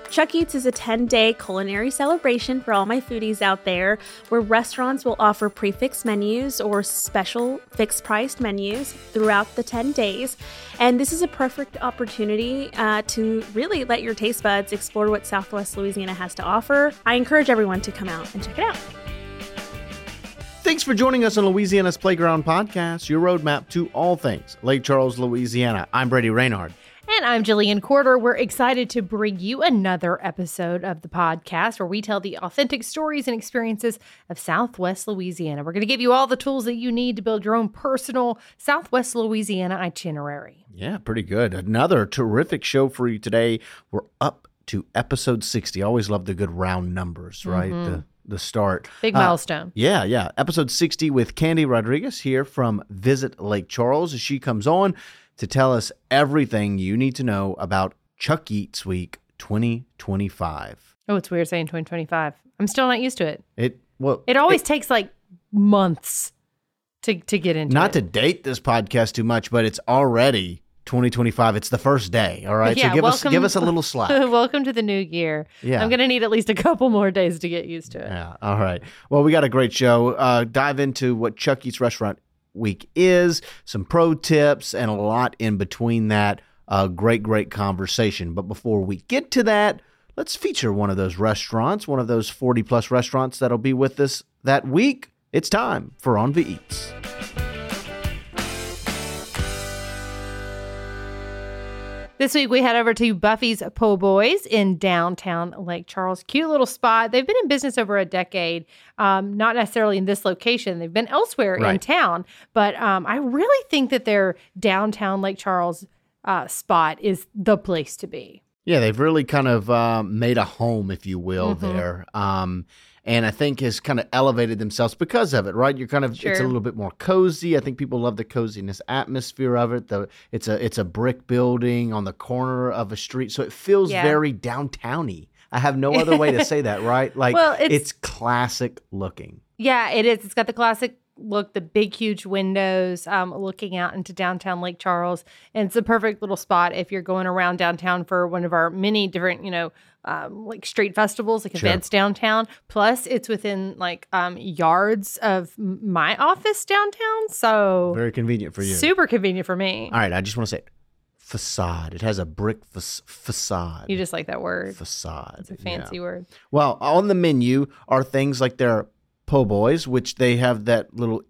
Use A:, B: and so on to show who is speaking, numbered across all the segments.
A: Chuck Eats is a 10-day culinary celebration for all my foodies out there, where restaurants will offer prefix menus or special fixed-priced menus throughout the 10 days. And this is a perfect opportunity to really let your taste buds explore what Southwest Louisiana has to offer. I encourage everyone to come out and check it out.
B: Thanks for joining us on Louisiana's Playground Podcast, your roadmap to all things Lake Charles, Louisiana. I'm Brady Reynard.
C: And I'm Jillian Corder. We're excited to bring you another episode of the podcast where we tell the authentic stories and experiences of Southwest Louisiana. We're going to give you all the tools that you need to build your own personal Southwest Louisiana itinerary.
B: Yeah, pretty good. Another terrific show for you today. We're up to episode 60. I always love the good round numbers, right? The start.
C: Big milestone.
B: Yeah. Episode 60 with Candy Rodriguez here from Visit Lake Charles as she comes on to tell us everything you need to know about Chuck Eats Week 2025.
C: Oh, it's weird saying 2025. I'm still not used to it.
B: It
C: always takes like months to get into
B: not
C: it.
B: to date this podcast too much, but it's already 2025. It's the first day, all right?
C: Yeah,
B: so give us a little slack.
C: Welcome to the new year.
B: Yeah.
C: I'm going to need at least a couple more days to get used to it.
B: Yeah, all right. Well, we got a great show. Dive into what Chuck Eats Restaurant Week is, some pro tips, and a lot in between that. Great conversation. But before we get to that, let's feature one of those restaurants, one of those 40-plus restaurants that'll be with us that week. It's time for On the Eats.
C: This week, we head over to Buffy's Po' Boys in downtown Lake Charles. Cute little spot. They've been in business over a decade, not necessarily in this location. They've been elsewhere in town. But I really think that their downtown Lake Charles spot is the place to be.
B: Yeah, they've really kind of made a home, if you will, there. And I think has kind of elevated themselves because of it, right? You're kind of,
C: Sure.
B: It's a little bit more cozy. I think people love the coziness atmosphere of it. It's a brick building on the corner of a street, so it feels very downtowny. I have no other way to say that, right? Like,
C: Well,
B: it's classic looking.
C: Yeah, it is. It's got the classic look, the big, huge windows looking out into downtown Lake Charles. And it's a perfect little spot if you're going around downtown for one of our many different, like street festivals, like events downtown. Plus, it's within like yards of my office downtown. So
B: Very convenient for you.
C: super convenient for me.
B: All right, I just want to say facade. It has a brick facade.
C: You just like that word.
B: Facade.
C: It's a fancy word.
B: Well, on the menu are things like their Po' Boys, which they have that little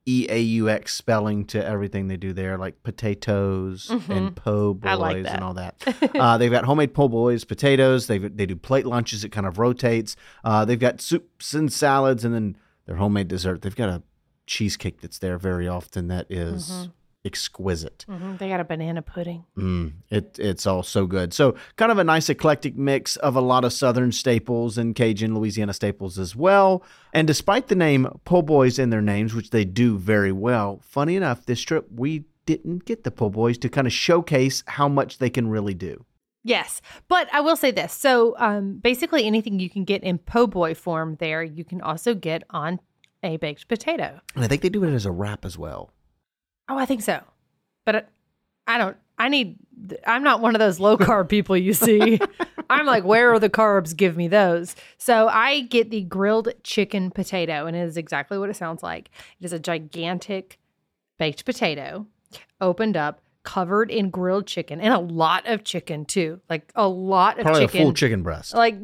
B: EAUX spelling to everything they do there, like potatoes and po' boys
C: I like that.
B: and all that. They've got homemade po' boys, potatoes. They do plate lunches. It kind of rotates. They've got soups and salads, and then their homemade dessert. They've got a cheesecake that's there very often that is exquisite.
C: They got a banana pudding.
B: It's all so good. So kind of a nice eclectic mix of a lot of Southern staples and Cajun Louisiana staples as well. And despite the name Po' Boys in their names, which they do very well, funny enough, this trip we didn't get the Po' Boys to kind of showcase how much they can really do.
C: Yes, but I will say this. So basically anything you can get in po' boy form there, you can also get on a baked potato.
B: And I think they do it as a wrap as well.
C: Oh, I think so. But I'm not one of those low carb people you see. I'm like, where are the carbs? Give me those. So I get the grilled chicken potato, and it is exactly what it sounds like. It is a gigantic baked potato, opened up, covered in grilled chicken, and a lot of chicken too. Like a lot of
B: Probably
C: chicken.
B: a full chicken breast.
C: Like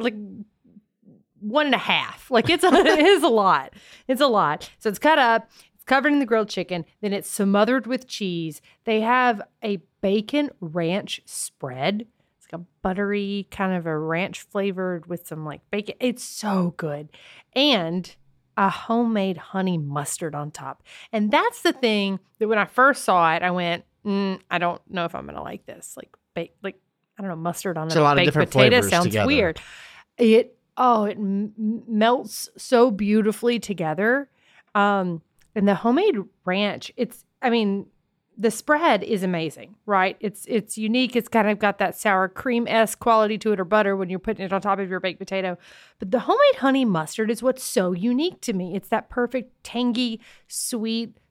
C: 1.5. Like it is a lot. It's a lot. So it's cut up. Covered in the grilled chicken, then it's smothered with cheese. They have a bacon ranch spread. It's like a buttery kind of a ranch flavored with some like bacon. It's so good. And a homemade honey mustard on top. And that's the thing that when I first saw it, I went, I don't know if I'm going to like this. Like I don't know, mustard on a baked potato sounds
B: together.
C: Weird. It melts so beautifully together. And the homemade ranch, the spread is amazing, right? It's unique. It's kind of got that sour cream-esque quality to it, or butter when you're putting it on top of your baked potato. But the homemade honey mustard is what's so unique to me. It's that perfect tangy, sweet,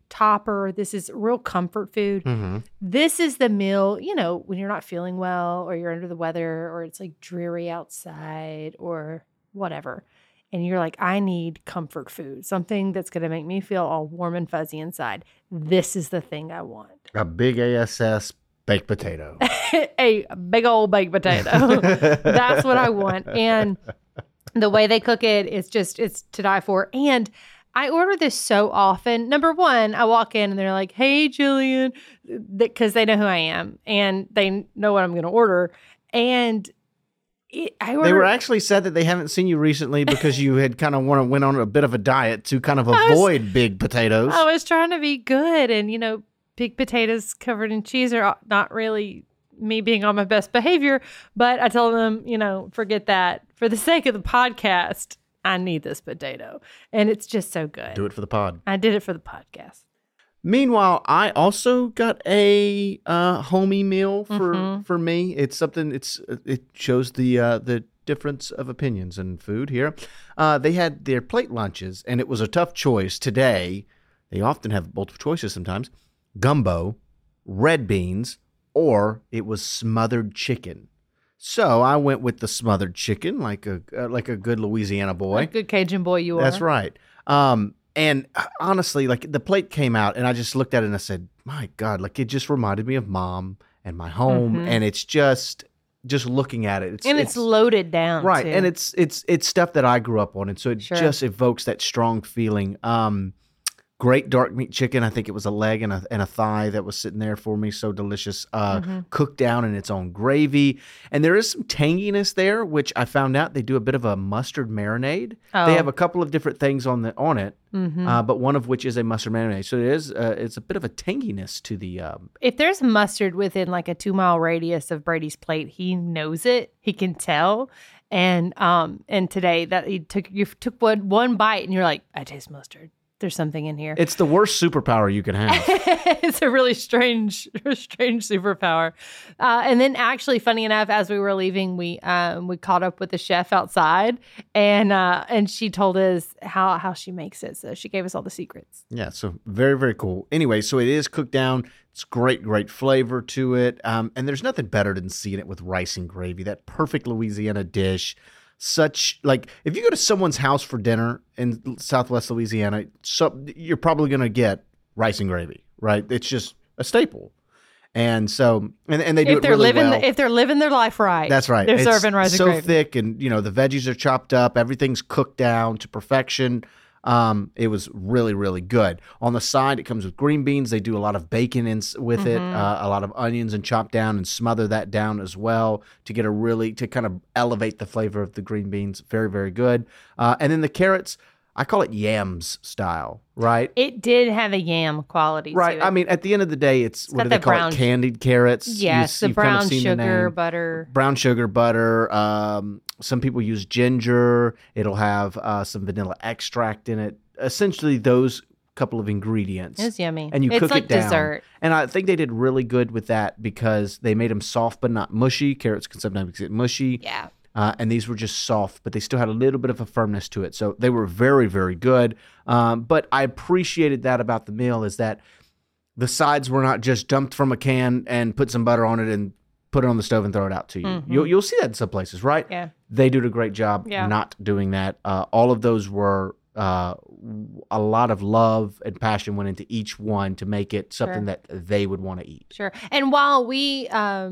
C: topper. This is real comfort food.
B: Mm-hmm.
C: This is the meal, when you're not feeling well or you're under the weather or it's like dreary outside or whatever. And you're like, I need comfort food, something that's going to make me feel all warm and fuzzy inside. This is the thing I want.
B: A big ASS baked potato.
C: A big old baked potato. That's what I want. And the way they cook it, it's to die for. And I order this so often. Number one, I walk in and they're like, hey, Jillian, because they know who I am and they know what I'm going to order. And they
B: were actually said that they haven't seen you recently because you had kind of went on a bit of a diet to kind of avoid big potatoes.
C: I was trying to be good. And, big potatoes covered in cheese are not really me being on my best behavior. But I told them, forget that. For the sake of the podcast, I need this potato. And it's just so good.
B: Do it for the pod.
C: I did it for the podcast.
B: Meanwhile, I also got a homey meal for me. It's something. It shows the difference of opinions in food here. They had their plate lunches, and it was a tough choice today. They often have multiple choices sometimes: gumbo, red beans, or it was smothered chicken. So I went with the smothered chicken, like a good Louisiana boy,
C: a good Cajun boy you are.
B: That's right. And honestly, like the plate came out and I just looked at it and I said, my God, like it just reminded me of mom and my home.
C: Mm-hmm.
B: And it's just looking at it.
C: It's loaded down.
B: Right.
C: Too.
B: And it's stuff that I grew up on. And so it just evokes that strong feeling. Great dark meat chicken. I think it was a leg and a thigh that was sitting there for me. So delicious. Cooked down in its own gravy. And there is some tanginess there, which I found out they do a bit of a mustard marinade. Oh. They have a couple of different things on it, but one of which is a mustard marinade. So it's a bit of a tanginess to the...
C: If there's mustard within like a 2-mile radius of Brady's plate, he knows it. He can tell. And today that you took one bite and you're like, I taste mustard. There's something in here.
B: It's the worst superpower you can have.
C: It's a really strange superpower. And then actually, funny enough, as we were leaving, we caught up with the chef outside and she told us how she makes it. So she gave us all the secrets.
B: Yeah. So very, very cool. Anyway, so it is cooked down. It's great flavor to it. And there's nothing better than seeing it with rice and gravy, that perfect Louisiana dish. If you go to someone's house for dinner in Southwest Louisiana, you're probably going to get rice and gravy, right? It's just a staple. And so, and they do it really well.
C: If they're living their life right.
B: That's right.
C: They're serving rice and gravy.
B: So thick and, the veggies are chopped up. Everything's cooked down to perfection. It was really, really good. On the side, it comes with green beans. They do a lot of bacon with it, a lot of onions and chop down and smother that down as well to kind of elevate the flavor of the green beans. Very, very good. And then the carrots, I call it yams style, right?
C: It did have a yam quality
B: right.
C: to it.
B: I mean, at the end of the day, it's what do they call it? Candied carrots.
C: Yes, the brown sugar butter.
B: Brown sugar butter. Some people use ginger. It'll have some vanilla extract in it. Essentially, those couple of ingredients.
C: It's yummy.
B: And you cook
C: like
B: it down.
C: Dessert.
B: And I think they did really good with that because they made them soft but not mushy. Carrots can sometimes get mushy.
C: Yeah.
B: And these were just soft, but they still had a little bit of a firmness to it. So they were very, very good. But I appreciated that about the meal is that the sides were not just dumped from a can and put some butter on it and put it on the stove and throw it out to you. Mm-hmm. You'll see that in some places, right?
C: Yeah.
B: They did a great job not doing that. All of those were a lot of love and passion went into each one to make it something that they would want to eat.
C: Sure. And while we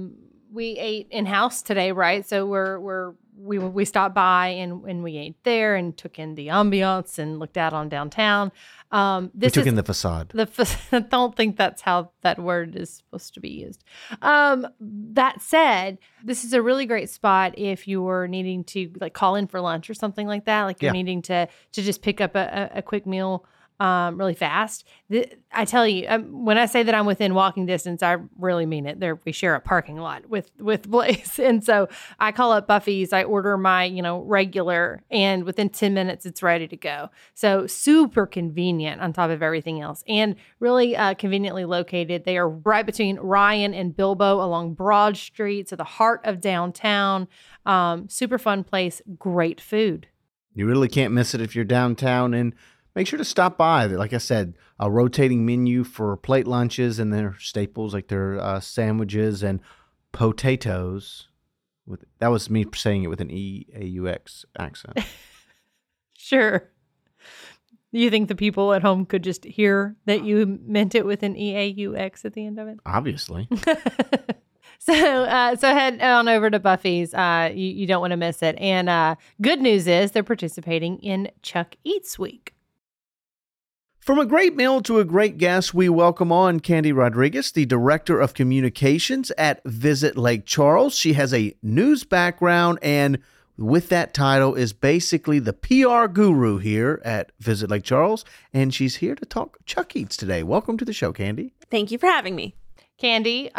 C: ate in-house today, right? So we stopped by and we ate there and took in the ambiance and looked out on downtown.
B: We took in the facade.
C: I don't think that's how that word is supposed to be used. That said, this is a really great spot if you're needing to like call in for lunch or something like that. Like you're needing to just pick up a quick meal really fast. I tell you, when I say that I'm within walking distance, I really mean it. We share a parking lot with Blaze. And so I call up Buffy's, I order my, regular, and within 10 minutes, it's ready to go. So super convenient on top of everything else and really conveniently located. They are right between Ryan and Bilbo along Broad Street. So the heart of downtown, super fun place, great food.
B: You really can't miss it if you're downtown and make sure to stop by. Like I said, a rotating menu for plate lunches and their staples like their sandwiches and potatoes. That was me saying it with an E-A-U-X accent.
C: Sure. You think the people at home could just hear that you meant it with an E-A-U-X at the end of it?
B: Obviously.
C: So head on over to Buffy's. You don't want to miss it. And good news is they're participating in Chuck Eats Week.
B: From a great meal to a great guest, we welcome on Candy Rodriguez, the Director of Communications at Visit Lake Charles. She has a news background, and with that title is basically the PR guru here at Visit Lake Charles, and she's here to talk Chuck Eats today. Welcome to the show, Candy.
A: Thank you for having me.
C: Candy,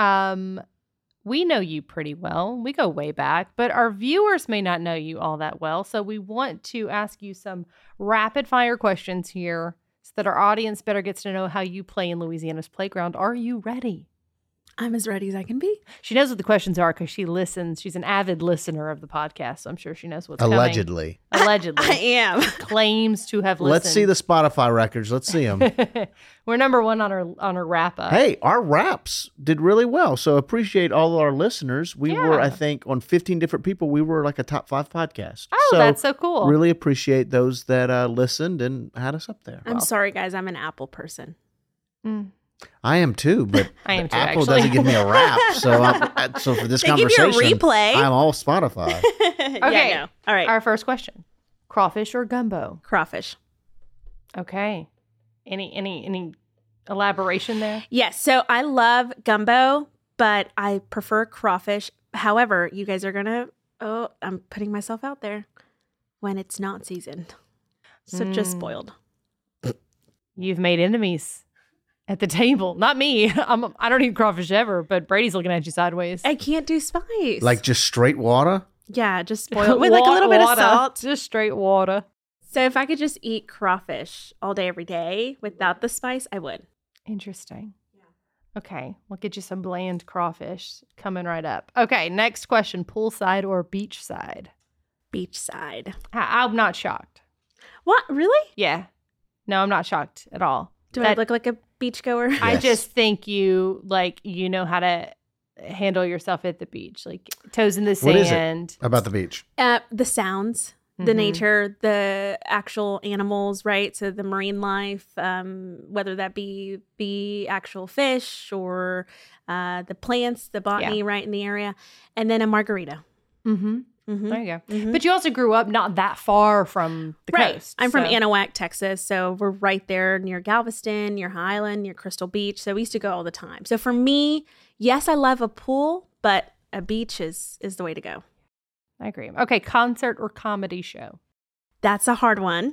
C: we know you pretty well. We go way back, but our viewers may not know you all that well, so we want to ask you some rapid-fire questions here so that our audience better gets to know how you play in Louisiana's playground. Are you ready?
A: I'm as ready as I can be.
C: She knows what the questions are because she listens. She's an avid listener of the podcast, so I'm sure she knows what's
B: Allegedly.
C: coming. Allegedly.
A: I am.
C: Claims to have listened.
B: Let's see the Spotify records. Let's see them.
C: We're number one on our wrap up.
B: Hey, our raps did really well, so appreciate all of our listeners. We were,
C: Yeah.
B: I think, on 15 different people, we were like a top 5 podcast.
C: Oh, that's so cool.
B: Really appreciate those that listened and had us up there.
A: I'm sorry, guys. I'm an Apple person.
C: Mm.
B: I am too, but
C: I am too,
B: Apple
C: actually.
B: doesn't give me a rap. So for this
A: They give you a
B: conversation,
A: replay.
B: I'm all Spotify.
C: Okay.
A: Yeah, no. All right.
C: Our first question: crawfish or gumbo?
A: Crawfish.
C: Okay. Any elaboration there?
A: Yes. So I love gumbo, but I prefer crawfish. However, you guys are I'm putting myself out there when it's not seasoned. So just spoiled.
C: You've made enemies at the table. Not me. I don't eat crawfish ever, but Brady's looking at you sideways.
A: I can't do spice.
B: Like just straight water?
A: yeah, just spoiled with like a little bit of
C: Water.
A: salt.
C: Just straight water.
A: So if I could just eat crawfish all day, every day without the spice, I would.
C: Interesting. Okay, we'll get you some bland crawfish coming right up. Okay, next question: poolside or beachside?
A: Beachside.
C: I'm not shocked.
A: What? Really?
C: Yeah, no, I'm not shocked at all.
A: Do I look like a beachgoer?
C: I
B: Yes.
C: just think you know how to handle yourself at the beach, like toes in the
B: What is it?
C: sand.
B: About the beach.
A: The sounds, the
C: Mhm.
A: nature, the actual animals, right? So the marine life, whether that be actual fish or the plants, the botany, right in the area, and then a margarita.
C: Mm-hmm.
A: Mhm.
C: There you go.
A: Mhm.
C: But you also grew up not that far from the
A: Right.
C: coast.
A: I'm from
C: so-
A: Anahuac, Texas. So we're right there near Galveston, near Highland, near Crystal Beach. So we used to go all the time. So for me, yes, I love a pool, but a beach is the way to go.
C: I agree. Okay, concert or comedy show?
A: That's a hard one.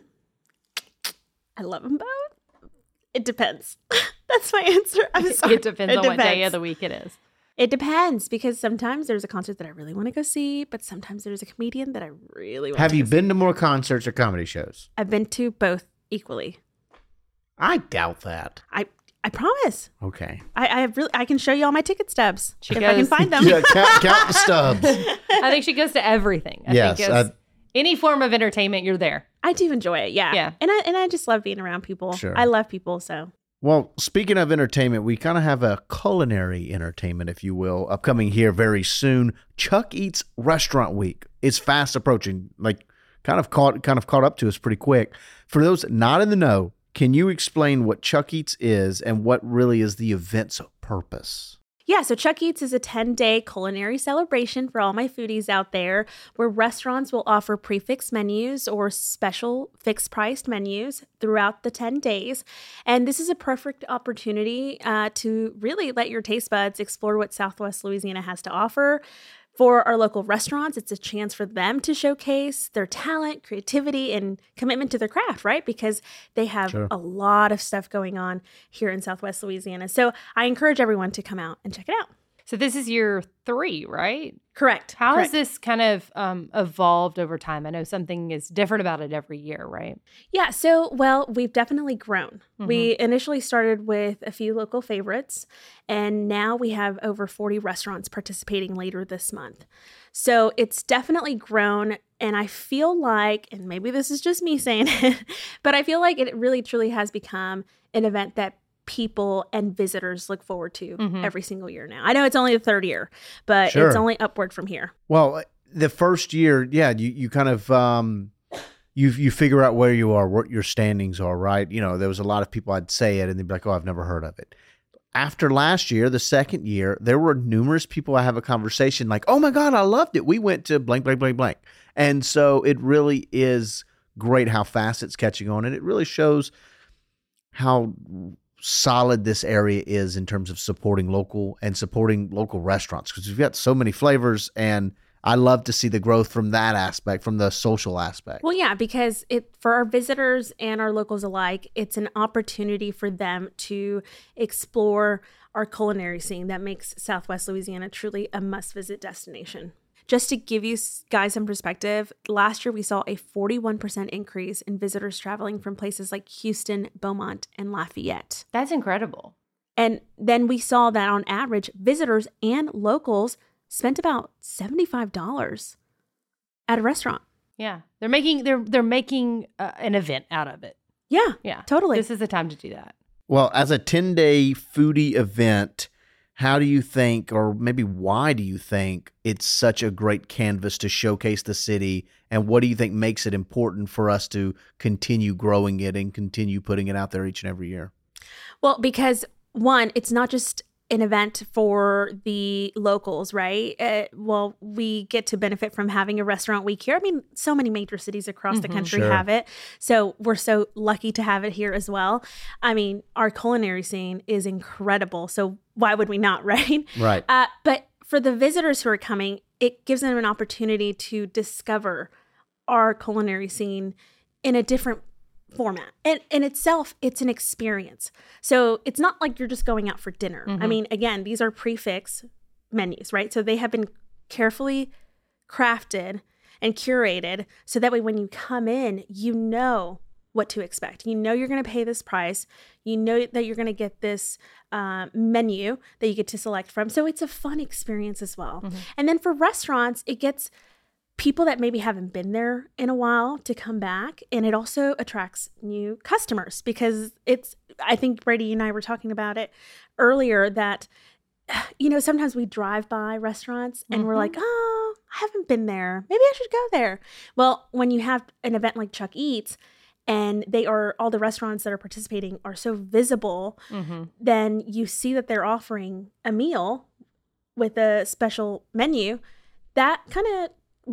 A: I love them both. It depends. That's my answer. I'm sorry.
C: It depends on what day of the week it is.
A: It depends because sometimes there's a concert that I really want to go see, but sometimes there's a comedian that I really want
B: Have
A: to
B: you
A: go
B: been to more concerts or comedy shows?
A: see. I've been to both equally.
B: I doubt that.
A: I promise.
B: Okay.
A: I can show you all my ticket stubs
C: She
A: if I can
C: goes-
A: find them.
B: Yeah, count the stubs.
C: I think she goes to everything. I
B: Yes,
C: think it's any form of entertainment, you're there.
A: I do enjoy it, yeah.
C: Yeah.
A: And I just love being around people.
B: Sure.
A: I love people, so
B: Well, speaking of entertainment, we kind of have a culinary entertainment, if you will, upcoming here very soon. Chuck Eats Restaurant Week. It's fast approaching, like kind of caught up to us pretty quick. For those not in the know, can you explain what Chuck Eats is and what really is the event's purpose?
A: yeah, so Chuck Eats is a 10-day culinary celebration for all my foodies out there where restaurants will offer prefix menus or special fixed-priced menus throughout the 10 days. And this is a perfect opportunity to really let your taste buds explore what Southwest Louisiana has to offer. For our local restaurants, it's a chance for them to showcase their talent, creativity, and commitment to their craft, right? Because they have
B: Sure.
A: a lot of stuff going on here in Southwest Louisiana. So I encourage everyone to come out and check it out.
C: So this is year 3, right?
A: Correct.
C: How has
A: Correct.
C: this kind of evolved over time? I know something is different about it every year, right?
A: Yeah, so, well, we've definitely grown.
C: Mhm.
A: We initially started with a few local favorites, and now we have over 40 restaurants participating later this month. So it's definitely grown. And I feel like, and maybe this is just me saying it, but I feel like it really truly has become an event that people and visitors look forward to every single year now. I know it's only the third year, but
B: Sure.
A: it's only upward from here.
B: Well, the first year, you kind of you figure out where you are, what your standings are, right? You know, there was a lot of people I'd say it and they'd be like, "Oh, I've never heard of it." After last year, the second year, there were numerous people I have a conversation like, "Oh my God, I loved it. We went to blank, blank, blank, blank." And so it really is great how fast it's catching on, and it really shows how solid this area is in terms of supporting local restaurants, because we've got so many flavors, and I love to see the growth from that aspect, from the social aspect.
A: Well, yeah, because for our visitors and our locals alike, it's an opportunity for them to explore our culinary scene that makes Southwest Louisiana truly a must-visit destination. Just to give you guys some perspective, last year we saw a 41% increase in visitors traveling from places like Houston, Beaumont, and Lafayette.
C: That's incredible.
A: And then we saw that on average, visitors and locals spent about $75 at a restaurant.
C: Yeah. They're making an event out of it.
A: Yeah,
C: Yeah.
A: totally.
C: This is the time to do that.
B: Well, as a 10-day foodie event, how do you think, or maybe why do you think it's such a great canvas to showcase the city? And what do you think makes it important for us to continue growing it and continue putting it out there each and every year?
A: Well, because one, it's not just an event for the locals, right? Well, we get to benefit from having a restaurant week here. I mean, so many major cities across the country
B: Sure.
A: have it. So we're so lucky to have it here as well. I mean, our culinary scene is incredible. So why would we not, right?
B: Right.
A: But for the visitors who are coming, it gives them an opportunity to discover our culinary scene in a different format. And in itself, it's an experience. So it's not like you're just going out for dinner. I mean, again, these are prefix menus, right? So they have been carefully crafted and curated so that way when you come in, you know what to expect. You know you're going to pay this price. You know that you're going to get this menu that you get to select from. So it's a fun experience as well. And then for restaurants, it gets people that maybe haven't been there in a while to come back. And it also attracts new customers because I think Brady and I were talking about it earlier that, you know, sometimes we drive by restaurants and we're like, oh, I haven't been there. Maybe I should go there. Well, when you have an event like Chuck Eats and all the restaurants that are participating are so visible, then you see that they're offering a meal with a special menu that kind of,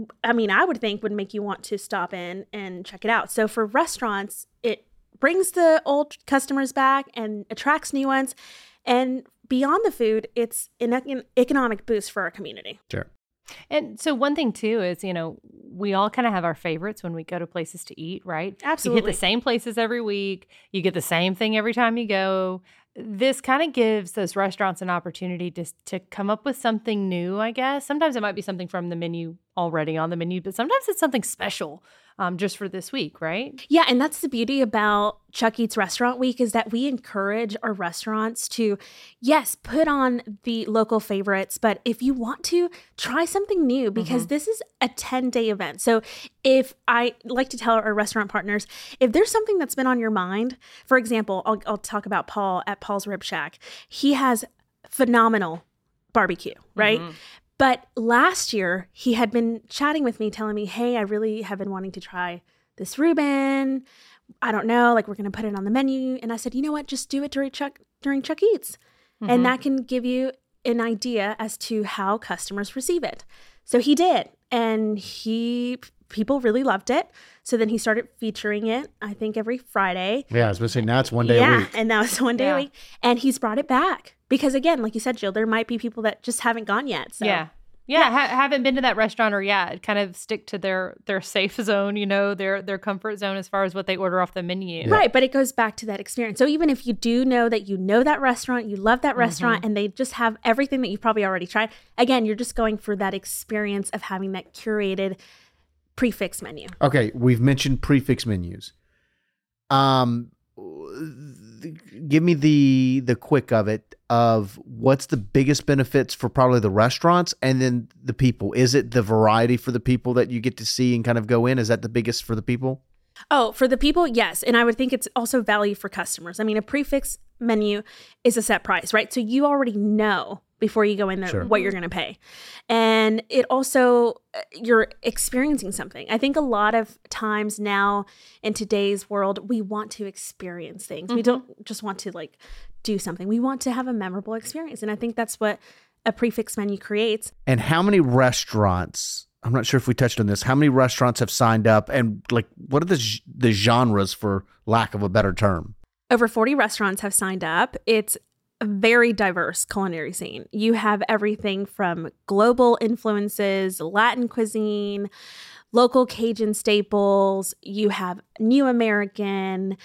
A: I would think would make you want to stop in and check it out. So for restaurants, it brings the old customers back and attracts new ones. And beyond the food, it's an economic boost for our community.
B: Sure.
C: And so one thing too is, you know, we all kind of have our favorites when we go to places to eat, right?
A: Absolutely.
C: You hit the same places every week. You get the same thing every time you go. This kind of gives those restaurants an opportunity to come up with something new, I guess. Sometimes it might be something from the menu already on the menu, but sometimes it's something special just for this week, right?
A: Yeah, and that's the beauty about Chuck Eats Restaurant Week is that we encourage our restaurants to, yes, put on the local favorites, but if you want to, try something new because this is a 10-day event. So if I like to tell our restaurant partners, if there's something that's been on your mind, for example, I'll talk about Paul at Paul's Rib Shack. He has phenomenal barbecue, right? But last year, he had been chatting with me, telling me, hey, I really have been wanting to try this Reuben. I don't know, like we're going to put it on the menu. And I said, you know what, just do it during Chuck Eats. And that can give you an idea as to how customers receive it. So he did. And people really loved it. So then he started featuring it, I think, every Friday.
B: Yeah, I was going to say, now it's one day a week.
A: And now it's one day a week. And he's brought it back. Because again, like you said, Jill, there might be people that just haven't gone yet. So.
C: Haven't been to that restaurant or kind of stick to their safe zone, you know, their comfort zone as far as what they order off the menu.
A: Right, but it goes back to that experience. So even if you do know that you know that restaurant, you love that restaurant, and they just have everything that you've probably already tried, again, you're just going for that experience of having that curated prefix menu.
B: Okay, we've mentioned prefix menus. Give me the quick of it. of what's the biggest benefits for probably the restaurants and then the people? Is it the variety for the people that you get to see and kind of go in? Is that the biggest for the people?
A: Oh, for the people, yes. And I would think it's also value for customers. I mean, a prix fixe menu is a set price, right? So you already know before you go in there
B: Sure.
A: what you're going to pay. And it also, you're experiencing something. I think a lot of times now in today's world, we want to experience things. We don't just want to like do something. We want to have a memorable experience. And I think that's what a prix fixe menu creates.
B: And how many restaurants, I'm not sure if we touched on this, how many restaurants have signed up and like what are the genres, for lack of a better term?
A: Over 40 restaurants have signed up. It's a very diverse culinary scene. You have everything from global influences, Latin cuisine, local Cajun staples. You have New American,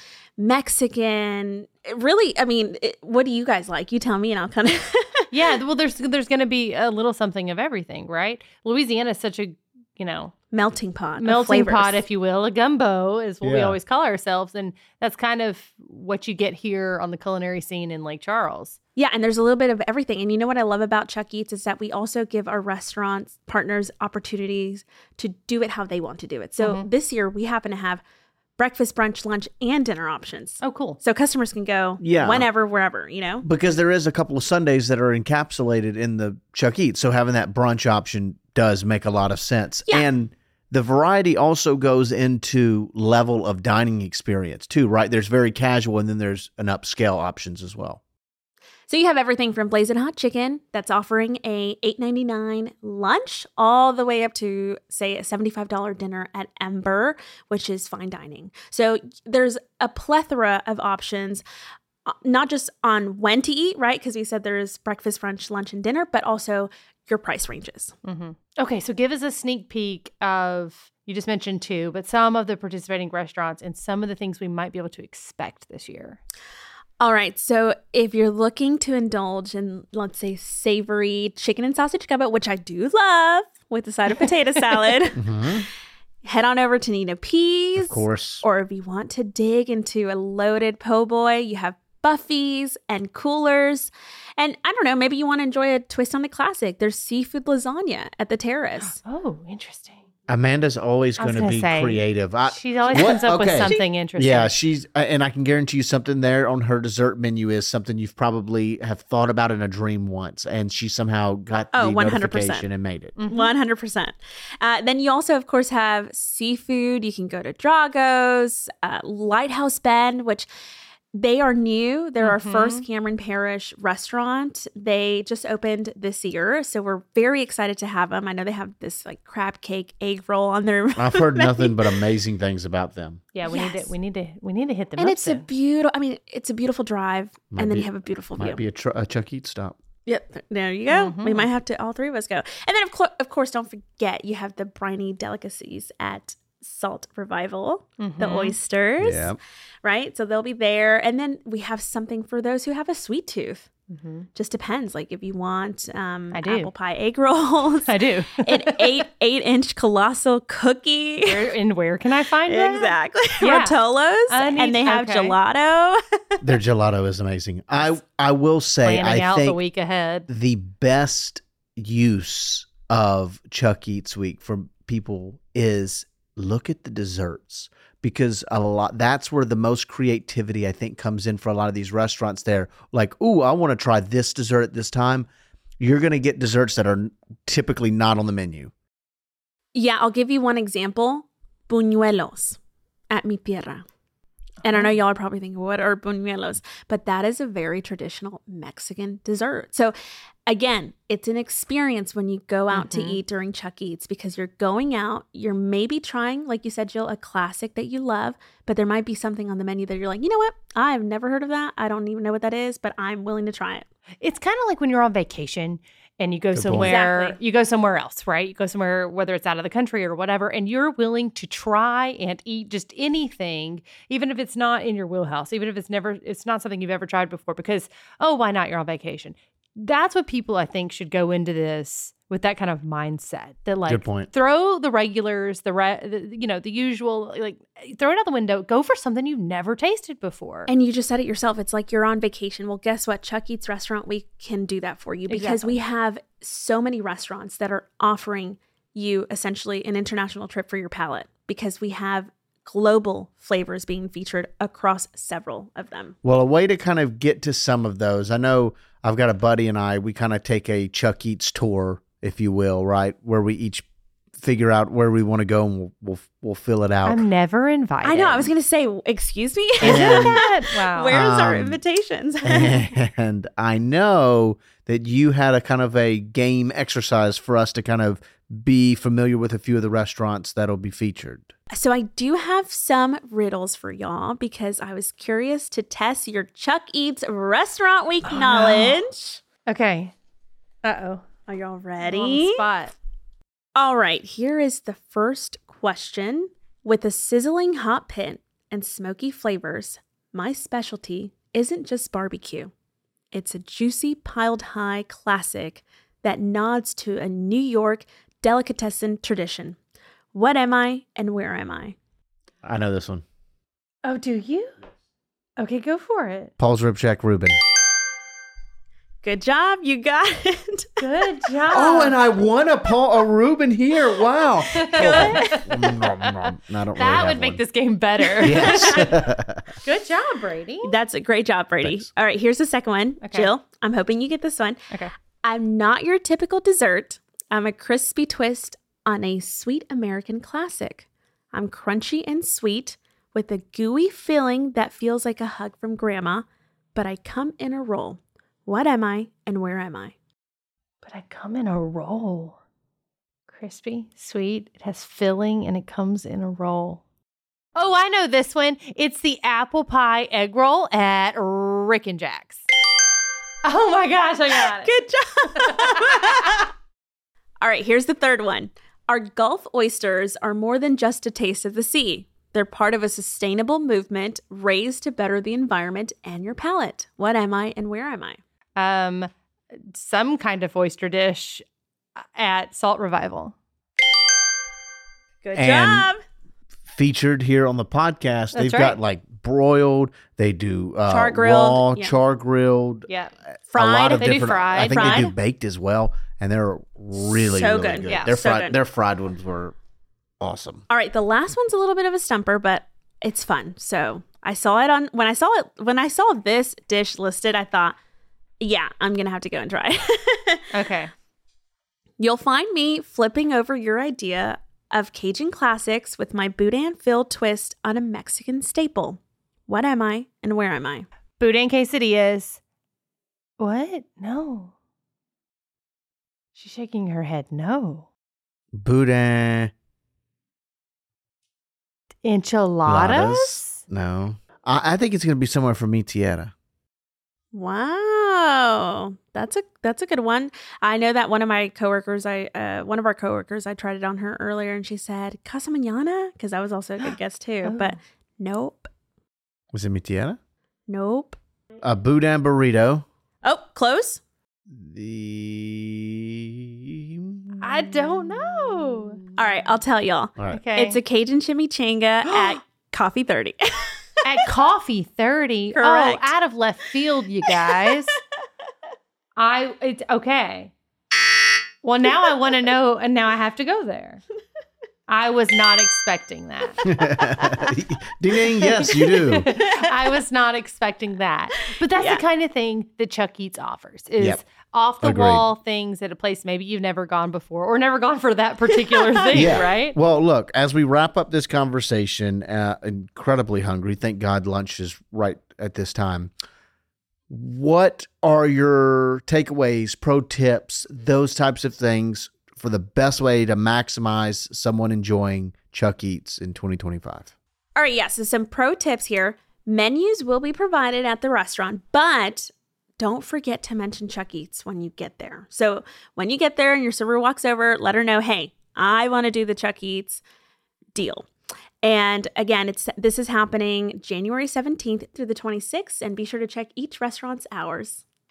A: Mexican. Really, I mean, what do you guys like? You tell me and I'll kind of...
C: Yeah, well, there's going to be a little something of everything, right? Louisiana is such a,
A: melting pot.
C: melting
A: of flavors.
C: pot, if you will. A gumbo is what we
B: Yeah.
C: always call ourselves. And that's kind of what you get here on the culinary scene in Lake Charles.
A: Yeah, and there's a little bit of everything. And you know what I love about Chuck Eats is that we also give our restaurant partners opportunities to do it how they want to do it. So this year we happen to have breakfast, brunch, lunch, and dinner options.
C: Oh, cool.
A: So customers can go
B: Yeah.
A: whenever, wherever,
B: Because there is a couple of Sundays that are encapsulated in the Chuck Eats. So having that brunch option does make a lot of sense.
A: Yeah.
B: And the variety also goes into level of dining experience too, right? There's very casual and then there's an upscale options as well.
A: So you have everything from Blazing Hot Chicken that's offering a $8.99 lunch all the way up to, say, a $75 dinner at Ember, which is fine dining. So there's a plethora of options, not just on when to eat, right? Because we said there's breakfast, brunch, lunch, and dinner, but also your price ranges.
C: Okay, so give us a sneak peek of, you just mentioned two, but some of the participating restaurants and some of the things we might be able to expect this year.
A: All right. So if you're looking to indulge in, let's say, savory chicken and sausage gumbo, which I do love with a side of potato salad, head on over to Nina Peas.
B: Of course.
A: Or if you want to dig into a loaded po' boy, you have Buffy's and Coolers. And I don't know, maybe you want to enjoy a twist on the classic. There's seafood lasagna at the Terrace.
C: Oh, interesting.
B: Amanda's always
C: I was
B: going to
C: gonna
B: be
C: say,
B: creative.
C: She always comes up with something interesting.
B: Yeah, and I can guarantee you something there on her dessert menu is something you've probably have thought about in a dream once, and she somehow got the
A: 100%.
B: notification and made it.
A: 100%. Then you also, of course, have seafood. You can go to Drago's, Lighthouse Bend, which they are new. They're our first Cameron Parish restaurant. They just opened this year, so we're very excited to have them. I know they have this like crab cake egg roll on their.
B: I've heard nothing but amazing things about them.
C: Yeah, we
A: Yes.
C: need to hit them
A: And
C: up
A: it's
C: soon.
A: it's a beautiful drive,
B: Might
A: and then
B: be-
A: you have a beautiful view.
B: Might be a Chuck Eats stop.
A: Yep, there you go. We might have to, all three of us go. And then, of course, don't forget, you have the briny delicacies at Salt Revival, the oysters, right? So they'll be there. And then we have something for those who have a sweet tooth. Just depends. Like if you want
C: do.
A: apple pie egg rolls,
C: I do.
A: an 8-inch colossal cookie.
C: Where can I find that?
A: Exactly.
C: Yeah.
A: Rotolos. And they have gelato.
B: Their gelato is amazing. I will say,
C: Planning
B: I
C: out the
B: think
C: week ahead.
B: the best use of Chuck Eats Week for people is look at the desserts, because that's where the most creativity I think comes in for a lot of these restaurants. They're like, ooh, I want to try this dessert at this time. You're going to get desserts that are typically not on the menu.
A: Yeah, I'll give you one example. Buñuelos at Mi Tierra. And I know y'all are probably thinking, what are buñuelos? But that is a very traditional Mexican dessert. So again, it's an experience when you go out to eat during Chuck Eats, because you're going out, you're maybe trying, like you said, Jill, a classic that you love, but there might be something on the menu that you're like, you know what? I've never heard of that. I don't even know what that is, but I'm willing to try it.
C: It's kind of like when you're on vacation and you go
B: point.
C: somewhere,
A: Exactly.
C: you go somewhere else, right? You go somewhere, whether it's out of the country or whatever, and you're willing to try and eat just anything, even if it's not in your wheelhouse, even if it's not something you've ever tried before, because, oh, why not? You're on vacation. that's what people, I think, should go into this with, that kind of mindset. That like,
B: Good point.
C: throw the regulars, the usual, like throw it out the window. Go for something you've never tasted before.
A: And you just said it yourself. It's like you're on vacation. Well, guess what? Chuck Eats Restaurant Week can do that for you because
C: Exactly.
A: we have so many restaurants that are offering you essentially an international trip for your palate because we have global flavors being featured across several of them.
B: Well, a way to kind of get to some of those, I know I've got a buddy and we kind of take a Chuck Eats tour, if you will, right? Where we each figure out where we want to go and we'll fill it out.
C: I'm never invited.
A: I know. I was going to say, excuse me?
B: And-
C: Wow.
A: Where's our invitations?
B: And I know that you had a kind of a game exercise for us to kind of be familiar with a few of the restaurants that'll be featured.
A: So I do have some riddles for y'all because I was curious to test your Chuck Eats Restaurant Week knowledge.
C: Okay. Uh-oh.
A: Are y'all
C: On the
A: ready?
C: spot.
A: All right, here is the first question. With a sizzling hot pit and smoky flavors, my specialty isn't just barbecue. It's a juicy, piled high classic that nods to a New York delicatessen tradition. What am I and where am I?
B: I know this one.
C: Oh, do you? Okay, go for it.
B: Paul's Rib Shack Reuben.
A: Good job, you got it.
C: Good job.
B: Oh, and I won a Reuben here. Wow. I don't really
C: that
B: have
C: would make
B: one.
C: this game better.
B: Yes.
C: Good job, Brady.
A: That's a great job, Brady.
B: Thanks.
A: All right, here's the second one.
C: Okay.
A: Jill, I'm hoping you get this one.
C: Okay.
A: I'm not your typical dessert. I'm a crispy twist on a sweet American classic. I'm crunchy and sweet with a gooey filling that feels like a hug from grandma, but I come in a roll. What am I and where am I?
C: But I come in a roll. Crispy, sweet, it has filling, and it comes in a roll. Oh, I know this one. It's the apple pie egg roll at Rick and Jack's. Oh my gosh, I got it.
A: Good job. All right, here's the third one. Our Gulf oysters are more than just a taste of the sea. They're part of a sustainable movement raised to better the environment and your palate. What am I and where am I?
C: Some kind of oyster dish at Salt Revival.
A: Good
B: And-
A: job.
B: Featured here on the podcast, they've
C: right.
B: got like broiled. They do
A: Char-grilled,
B: raw,
A: yeah.
B: char-grilled.
C: Yeah.
A: Fried.
B: A lot of
C: They do
B: different.
C: fried.
B: I think they do
A: Fried.
B: baked as well, and they're really
A: So
B: really
A: good.
C: Yeah,
B: Their
A: so
B: fried
A: good.
B: their fried ones were awesome.
A: All right, the last one's a little bit of a stumper, but it's fun. So I saw it on when I saw this dish listed, I thought, yeah, I'm gonna have to go and try.
C: Okay.
A: You'll find me flipping over your idea of Cajun classics with my boudin-filled twist on a Mexican staple. What am I and where am I?
C: Boudin quesadillas. What? No. She's shaking her head. No.
B: Boudin
C: Enchiladas?
B: No, I think it's going to be somewhere from Mitiera.
A: Wow, that's a good one. I know that one of our coworkers, I tried it on her earlier, and she said Casa Mañana because that was also a good guess too.
C: Oh.
A: But nope,
B: Was it Mitiera?
A: nope.
B: A Boudin burrito.
A: Oh, close.
B: The
C: I don't know.
A: All right, I'll tell y'all.
B: All right.
C: Okay.
A: It's a Cajun chimichanga at Coffee 30.
C: At Coffee 30.
A: Correct.
C: Oh, out of left field, you guys. It's okay. Well, now I want to know, and now I have to go there. I was not expecting that.
B: Ding ding, yes, you do.
C: I was not expecting that. But that's
A: Yeah.
C: the kind of thing that Chuck Eats offers is
B: Yep.
C: off the
B: Agreed.
C: wall things at a place maybe you've never gone before or never gone for that particular thing, right?
B: Well, look, as we wrap up this conversation, incredibly hungry. Thank God lunch is right at this time. What are your takeaways, pro tips, those types of things for the best way to maximize someone enjoying Chuck Eats in 2025?
A: All right, yeah. So some pro tips here. Menus will be provided at the restaurant, but don't forget to mention Chuck Eats when you get there. So when you get there and your server walks over, let her know, hey, I want to do the Chuck Eats deal. And again, this is happening January 17th through the 26th, and be sure to check each restaurant's hours.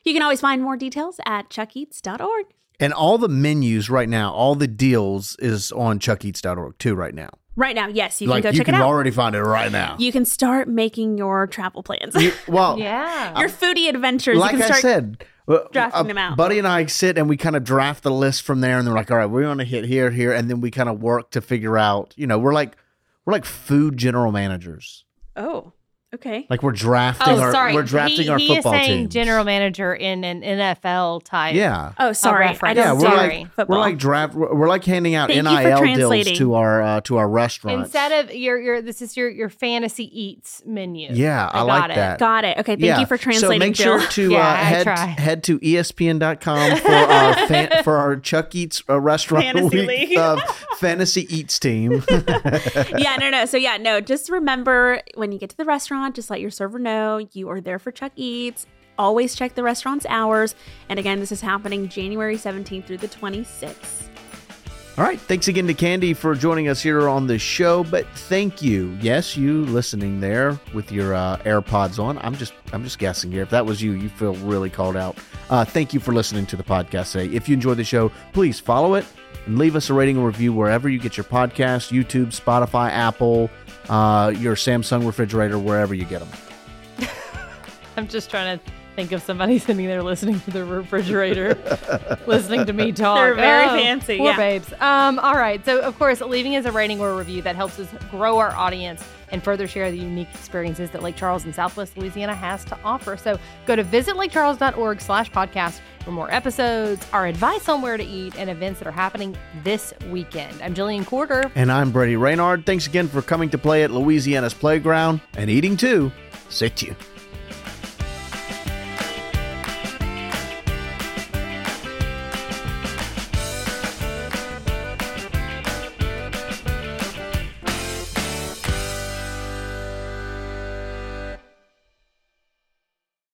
A: You can always find more details at chuckeats.org.
B: And all the menus right now, all the deals is on chuckeats.org too right now.
A: Right now, yes, you
B: Like
A: can go
B: you
A: check it
B: can
A: out.
B: already find it right now.
A: You can start making your travel plans.
B: Well,
C: Yeah.
A: Your foodie adventures.
B: like
A: you can
B: I
A: start
B: said,
A: drafting them out.
B: Buddy and I sit and we kind of draft the list from there, and they're like, "All right, we're going to hit here," and then we kind of work to figure out. We're like food general managers.
A: Oh, okay.
B: Like we're drafting
C: Oh,
B: our
C: sorry.
B: we're drafting our
C: he
B: football
C: is saying
B: teams.
C: general manager in an NFL type.
B: Yeah.
A: Oh, sorry. I
C: reference.
A: don't
B: Yeah,
A: do
B: we're
C: Sorry.
B: like
A: football.
B: we're like handing out
A: Thank you for
B: NIL deals
A: translating.
B: to our restaurants.
C: Instead of this is your fantasy eats menu.
B: Yeah, I like that.
A: Got it. Okay, thank you for translating,
B: So make
A: Jill.
B: sure to
C: Yeah, I try.
B: head to ESPN.com for our Chuck Eats restaurant
A: Fantasy
B: week
A: league.
B: fantasy eats team.
A: No. So just remember when you get to the restaurant, just let your server know you are there for Chuck Eats. Always check the restaurant's hours. And again, this is happening January 17th through the 26th.
B: All right. Thanks again to Candy for joining us here on the show. But thank you. Yes, you listening there with your AirPods on. I'm just guessing here. If that was you, you feel really called out. Thank you for listening to the podcast today. If you enjoyed the show, please follow it and leave us a rating and review wherever you get your podcasts, YouTube, Spotify, Apple, your Samsung refrigerator, wherever you get them.
C: I'm just trying to think of somebody sitting there listening to the refrigerator, listening to me talk.
A: They're very fancy,
C: Poor
A: yeah.
C: babes. All right. So, of course, leaving us a rating or a review that helps us grow our audience and further share the unique experiences that Lake Charles and Southwest Louisiana has to offer. So go to visitlakecharles.org/podcast for more episodes, our advice on where to eat, and events that are happening this weekend. I'm Jillian Corder.
B: And I'm Brady Raynard. Thanks again for coming to play at Louisiana's Playground and eating too. C'est you.